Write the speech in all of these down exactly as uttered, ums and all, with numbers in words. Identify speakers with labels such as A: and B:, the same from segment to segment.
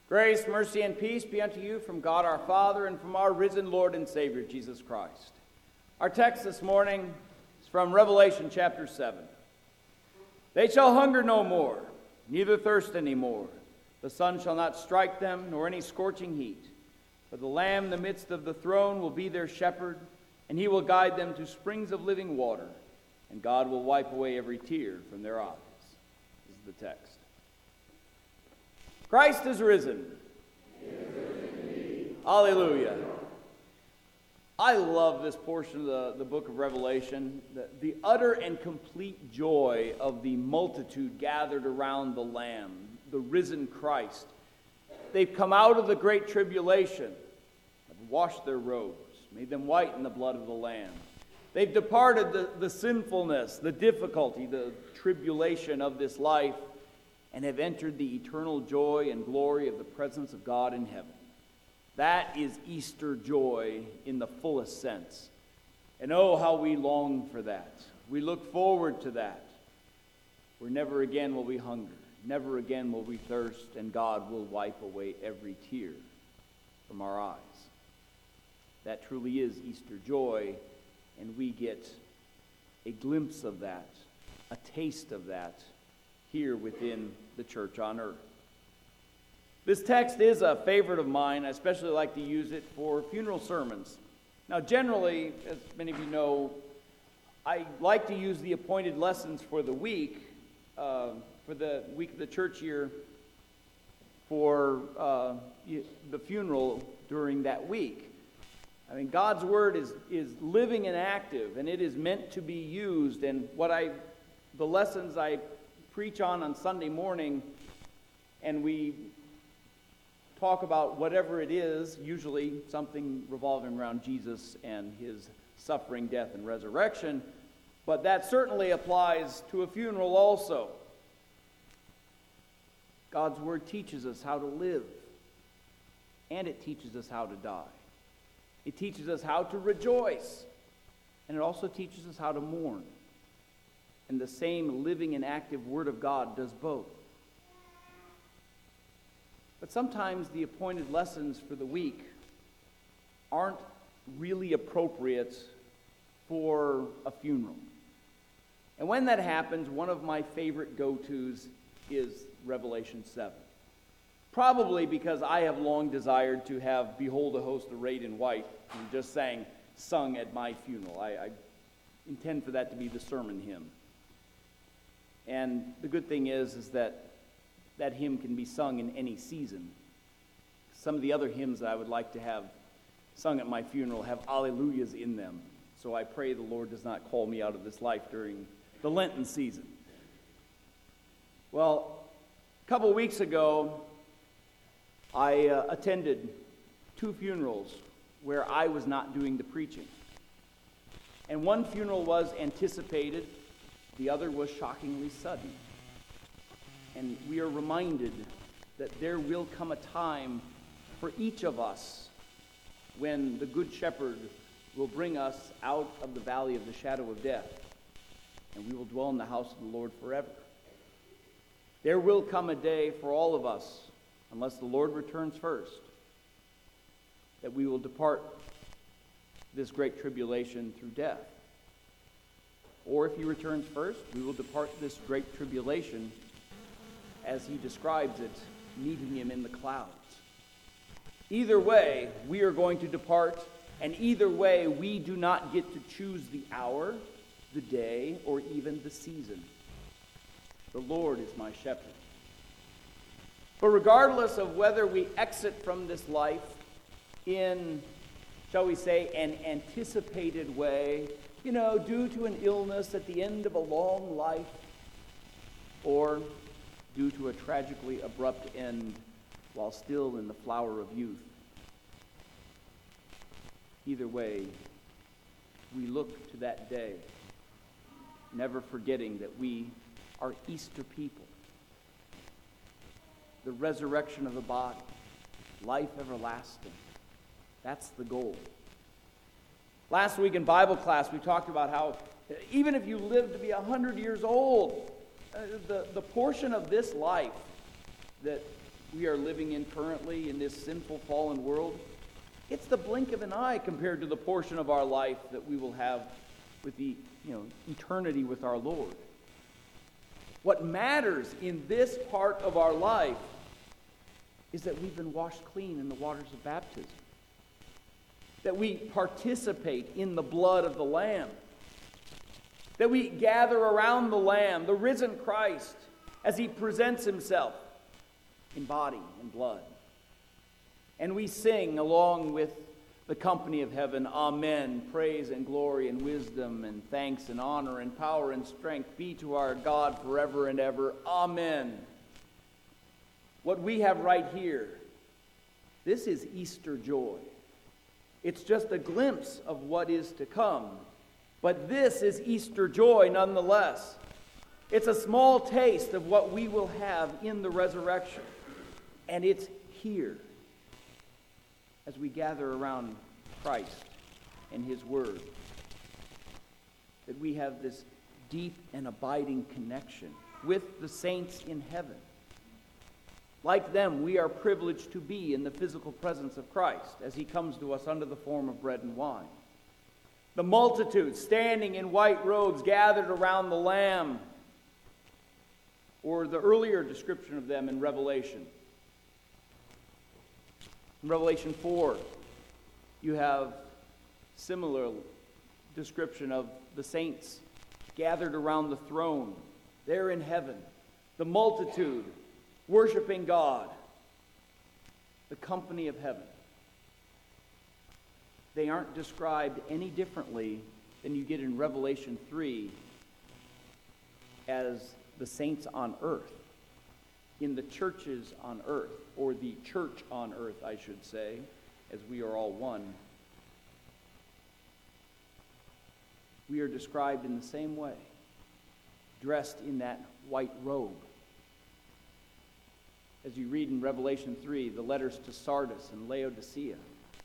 A: Grace, mercy, and peace be unto you from God our Father and from our risen Lord and Savior, Jesus Christ. Our text this morning is from Revelation chapter seven. They shall hunger no more, neither thirst any more. The sun shall not strike them, nor any scorching heat. For the Lamb in the midst of the throne will be their shepherd, and he will guide them to springs of living water, and God will wipe away every tear from their eyes. This is the text. Christ is risen.
B: He is risen indeed.
A: Hallelujah. I love this portion of the, the book of Revelation, the, the utter and complete joy of the multitude gathered around the Lamb, the risen Christ. They've come out of the great tribulation, have washed their robes, made them white in the blood of the Lamb. They've departed the, the sinfulness, the difficulty, the tribulation of this life, and have entered the eternal joy and glory of the presence of God in heaven. That is Easter joy in the fullest sense. And oh, how we long for that. We look forward to that. Where never again will we hunger, never again will we thirst, and God will wipe away every tear from our eyes. That truly is Easter joy, and we get a glimpse of that, a taste of that, here within the church on earth. This text is a favorite of mine. I especially like to use it for funeral sermons. Now, generally, as many of you know, I like to use the appointed lessons for the week, uh, for the week of the church year, for uh, the funeral during that week. I mean, God's Word is, is living and active, and it is meant to be used. And what I, the lessons I preach on on Sunday morning, and we talk about whatever it is, usually something revolving around Jesus and his suffering, death, and resurrection, but that certainly applies to a funeral also. God's Word teaches us how to live, and it teaches us how to die. It teaches us how to rejoice, and it also teaches us how to mourn. And the same living and active Word of God does both. But sometimes the appointed lessons for the week aren't really appropriate for a funeral. And when that happens, one of my favorite go-tos is Revelation seven. Probably because I have long desired to have Behold a Host arrayed in white, and just sang, sung at my funeral. I, I intend for that to be the sermon hymn. And the good thing is, is that that hymn can be sung in any season. Some of the other hymns that I would like to have sung at my funeral have alleluias in them. So I pray the Lord does not call me out of this life during the Lenten season. Well, a couple weeks ago, I uh, attended two funerals where I was not doing the preaching. And one funeral was anticipated. The other was shockingly sudden. And we are reminded that there will come a time for each of us when the Good Shepherd will bring us out of the valley of the shadow of death, and we will dwell in the house of the Lord forever. There will come a day for all of us, unless the Lord returns first, that we will depart this great tribulation through death. Or if he returns first, we will depart this great tribulation, as he describes it, meeting him in the clouds. Either way, we are going to depart, and either way, we do not get to choose the hour, the day, or even the season. The Lord is my shepherd. But regardless of whether we exit from this life in, shall we say, an anticipated way, you know, due to an illness at the end of a long life, or due to a tragically abrupt end while still in the flower of youth. Either way, we look to that day, never forgetting that we are Easter people. The resurrection of the body, life everlasting. That's the goal. Last week in Bible class, we talked about how even if you live to be one hundred years old, uh, the, the portion of this life that we are living in currently in this sinful, fallen world, it's the blink of an eye compared to the portion of our life that we will have with the, you know, eternity with our Lord. What matters in this part of our life is that we've been washed clean in the waters of baptism, that we participate in the blood of the Lamb, that we gather around the Lamb, the risen Christ, as he presents himself in body and blood. And we sing along with the company of heaven, Amen, praise and glory and wisdom and thanks and honor and power and strength be to our God forever and ever. Amen. What we have right here, this is Easter joy. It's just a glimpse of what is to come. But this is Easter joy nonetheless. It's a small taste of what we will have in the resurrection. And it's here as we gather around Christ and his word, that we have this deep and abiding connection with the saints in heaven. Like them, we are privileged to be in the physical presence of Christ as he comes to us under the form of bread and wine. The multitude standing in white robes gathered around the Lamb, or the earlier description of them in Revelation. In Revelation four, you have similar description of the saints gathered around the throne there in heaven, the multitude worshiping God, the company of heaven. They aren't described any differently than you get in Revelation three as the saints on earth, in the churches on earth, or the church on earth, I should say, as we are all one. We are described in the same way, dressed in that white robe. As you read in Revelation three, the letters to Sardis and Laodicea.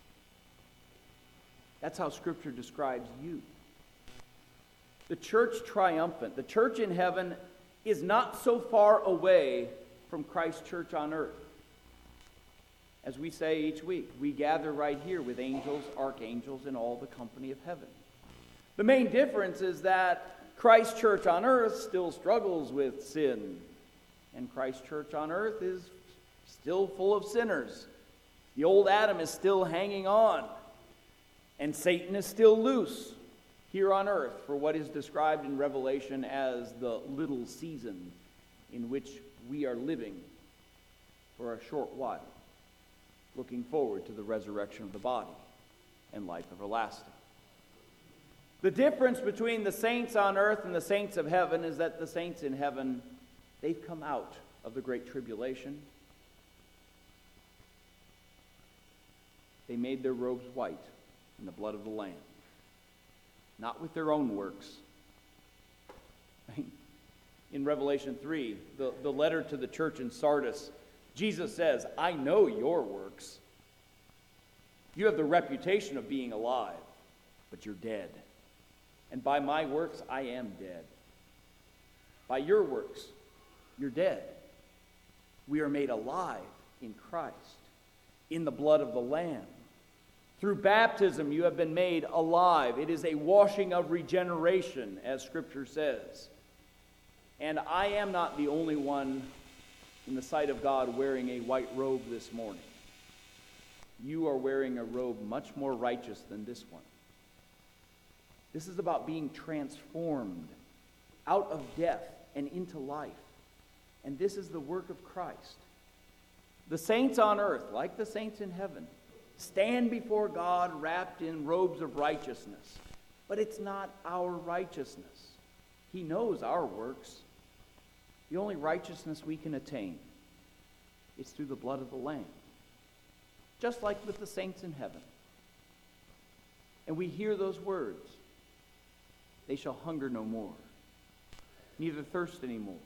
A: That's how Scripture describes you. The church triumphant, the church in heaven, is not so far away from Christ's church on earth. As we say each week, we gather right here with angels, archangels, and all the company of heaven. The main difference is that Christ's church on earth still struggles with sin, and Christ's church on earth is still full of sinners. The old Adam is still hanging on, and Satan is still loose here on earth for what is described in Revelation as the little season in which we are living for a short while, looking forward to the resurrection of the body and life everlasting. The difference between the saints on earth and the saints of heaven is that the saints in heaven, they've come out of the great tribulation. They made their robes white in the blood of the Lamb, not with their own works. In Revelation three, the, the letter to the church in Sardis, Jesus says, I know your works. You have the reputation of being alive, but you're dead. And by my works, I am dead. By your works, you're dead. We are made alive in Christ, in the blood of the Lamb. Through baptism, you have been made alive. It is a washing of regeneration, as Scripture says. And I am not the only one in the sight of God wearing a white robe this morning. You are wearing a robe much more righteous than this one. This is about being transformed out of death and into life. And this is the work of Christ. The saints on earth, like the saints in heaven, stand before God wrapped in robes of righteousness. But it's not our righteousness. He knows our works. The only righteousness we can attain is through the blood of the Lamb. Just like with the saints in heaven. And we hear those words. They shall hunger no more, neither thirst any more.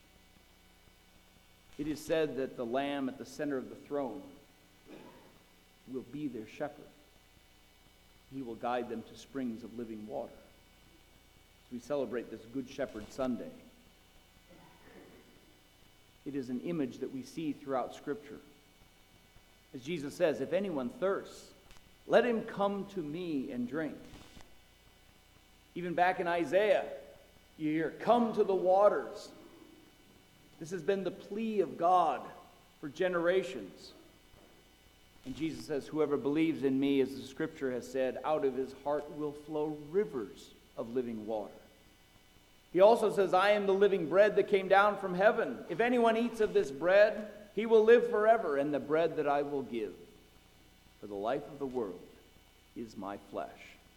A: It is said that the Lamb at the center of the throne will be their shepherd. He will guide them to springs of living water. As we celebrate this Good Shepherd Sunday, It is an image that we see throughout Scripture. As Jesus says, if anyone thirsts, let him come to me and drink. Even back in Isaiah, you hear, come to the waters. This has been the plea of God for generations. And Jesus says, whoever believes in me, as the Scripture has said, out of his heart will flow rivers of living water. He also says, I am the living bread that came down from heaven. If anyone eats of this bread, he will live forever, and the bread that I will give for the life of the world is my flesh.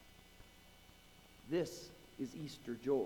A: This is Easter joy.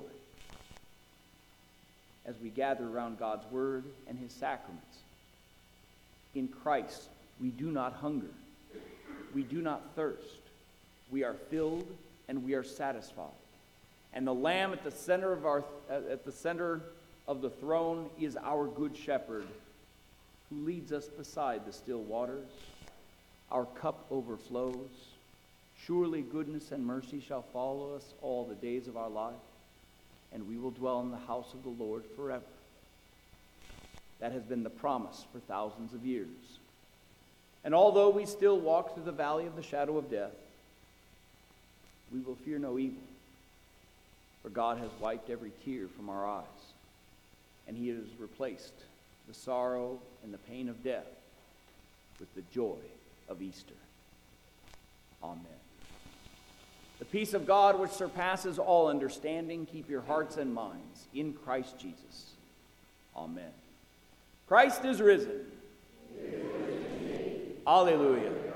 A: As we gather around God's word and his sacraments. In Christ, we do not hunger. We do not thirst. We are filled and we are satisfied. And the Lamb at the center of our at the center of the throne is our good shepherd, who leads us beside the still waters. Our cup overflows. Surely goodness and mercy shall follow us all the days of our life, and we will dwell in the house of the Lord forever. That has been the promise for thousands of years. And although we still walk through the valley of the shadow of death, we will fear no evil, for God has wiped every tear from our eyes, and he has replaced the sorrow and the pain of death with the joy of Easter. Amen. The peace of God, which surpasses all understanding, keep your hearts and minds in Christ Jesus. Amen. Christ is risen. Alleluia.